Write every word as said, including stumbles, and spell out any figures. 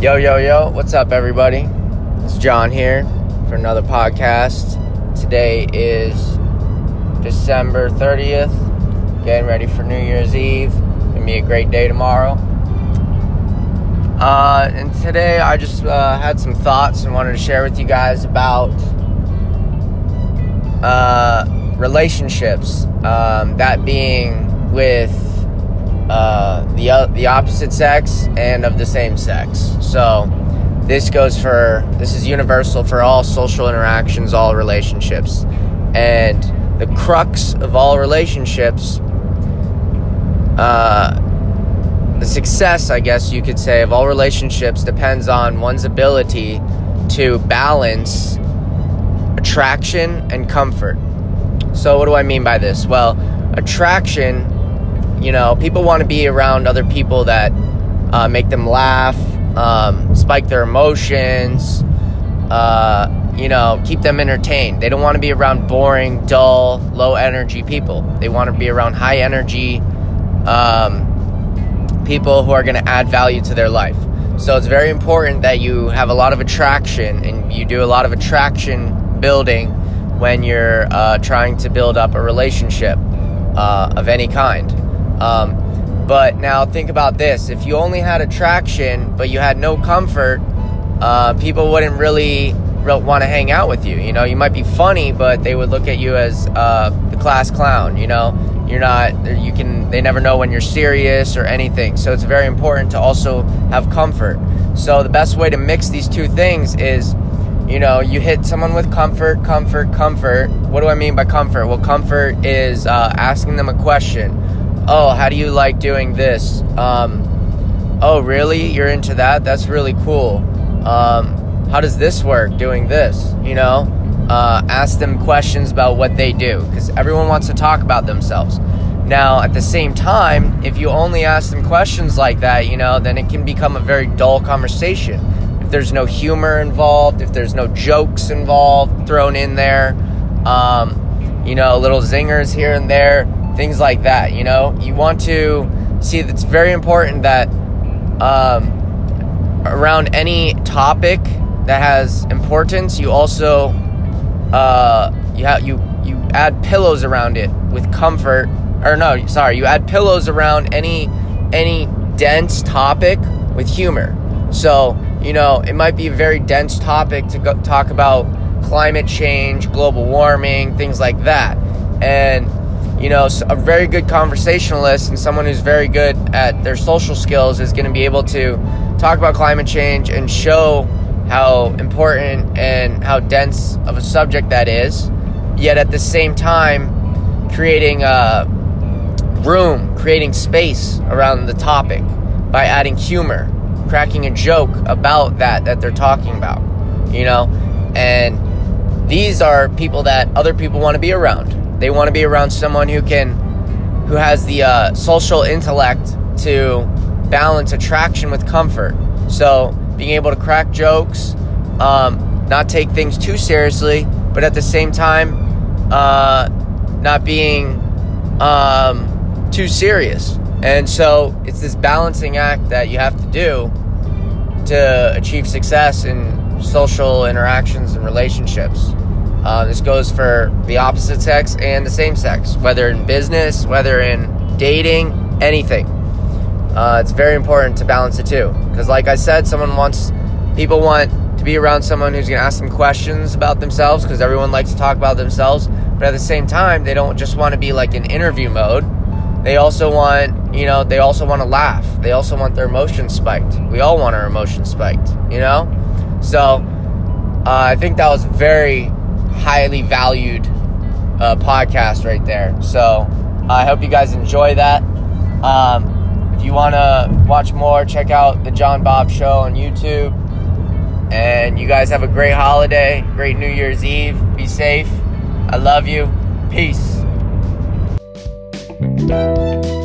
Yo, yo, yo, what's up, everybody? It's John here for another podcast. Today is December thirtieth, getting ready for New Year's Eve. Gonna be a great day tomorrow. Uh, and today I just uh, had some thoughts and wanted to share with you guys about uh, relationships. Um, that being with uh, the uh, the opposite sex and of the same sex. So this goes for this is universal for all social interactions, all relationships, and the crux of all relationships. Uh, The success, I guess you could say, of all relationships depends on one's ability to balance attraction and comfort. So what do I mean by this? Well, attraction, you know, people want to be around other people that uh, make them laugh, um, spike their emotions, uh, you know, keep them entertained. They don't want to be around boring, dull, low energy people. They want to be around high energy um people who are going to add value to their life. So it's very important that you have a lot of attraction and you do a lot of attraction building when you're uh, trying to build up a relationship uh, of any kind. Um, but now think about this. If you only had attraction but you had no comfort, uh, people wouldn't really re- want to hang out with you. You know, you might be funny, but they would look at you as uh, the class clown, you know? You're not, you can, they never know when you're serious or anything. So it's very important to also have comfort. So the best way to mix these two things is, you know, you hit someone with comfort, comfort, comfort. What do I mean by comfort? Well, comfort is uh, asking them a question. Oh, how do you like doing this? Um, oh, really? You're into that? That's really cool. Um, how does this work, doing this? You know? Uh, ask them questions about what they do, because everyone wants to talk about themselves. Now, at the same time, if you only ask them questions like that, you know, then it can become a very dull conversation. If there's no humor involved, if there's no jokes involved thrown in there, um, you know, little zingers here and there, things like that, you know. You want to see that it's very important that um, around any topic that has importance, you also Uh, you have you you add pillows around it with comfort, or no, sorry, you add pillows around any any dense topic with humor. So, you know, it might be a very dense topic to go, talk about climate change, global warming, things like that. And, you know, a very good conversationalist and someone who's very good at their social skills is going to be able to talk about climate change and show how important and how dense of a subject that is, yet at the same time creating a room, creating space around the topic by adding humor, cracking a joke about that that they're talking about, you know. And these are people that other people want to be around. They want to be around someone who can who has the uh, social intellect to balance attraction with comfort. So being able to crack jokes, um, not take things too seriously, but at the same time, uh, not being um, too serious. And so it's this balancing act that you have to do to achieve success in social interactions and relationships. Uh, this goes for the opposite sex and the same sex, whether in business, whether in dating, anything. Uh, it's very important to balance the two, because like I said, someone wants, people want to be around someone who's going to ask them questions about themselves, because everyone likes to talk about themselves, but at the same time, they don't just want to be like in interview mode. They also want, you know, they also want to laugh. They also want their emotions spiked. We all want our emotions spiked, you know? So, uh, I think that was very highly valued uh, podcast right there. So, I hope you guys enjoy that. Um, If you want to watch more, check out the John Bob Show on YouTube. And you guys have a great holiday, great New Year's Eve. Be safe. I love you. Peace.